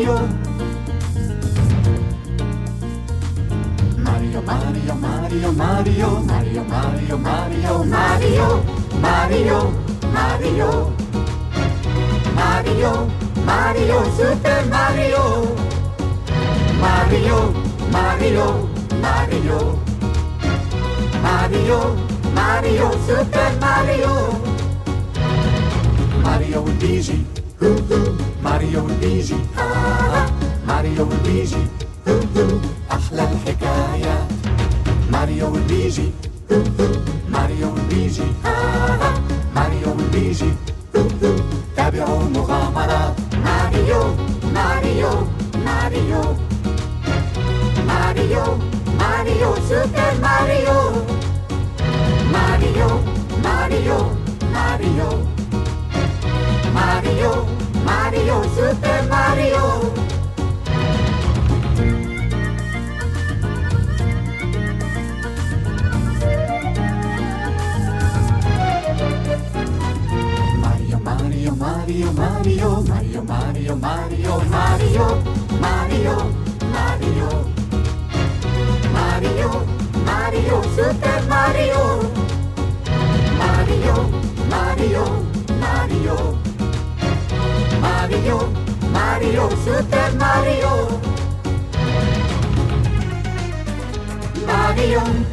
Mario. Mario, Mario, Mario, Mario, Mario, Mario, Mario, Mario, Mario, Mario, Mario, Mario, Super Mario, Mario, Mario, Mario, Mario, Mario, Super Mario, Mario and Luigi, hoo hoo, Mario and Luigi, ha ha, Mario and Luigi, hoo hoo, أحلى الحكايات. ماريو ولويجي هو هو، ماريو ولويجي ها ها، ماريو ولويجي هو هو، تابعوا المغامرات. ماريو ماريو ماريو ماريو ماريو سوبر ماريو، ماريو ماريو ماريو ماريو ماريو سوبر ماريو. Mario, Mario, Mario, Mario, Mario, Mario, Mario, Mario, Mario, Mario, Super Mario, Mario, Mario, Mario, Mario, Mario, Super Mario, Mario.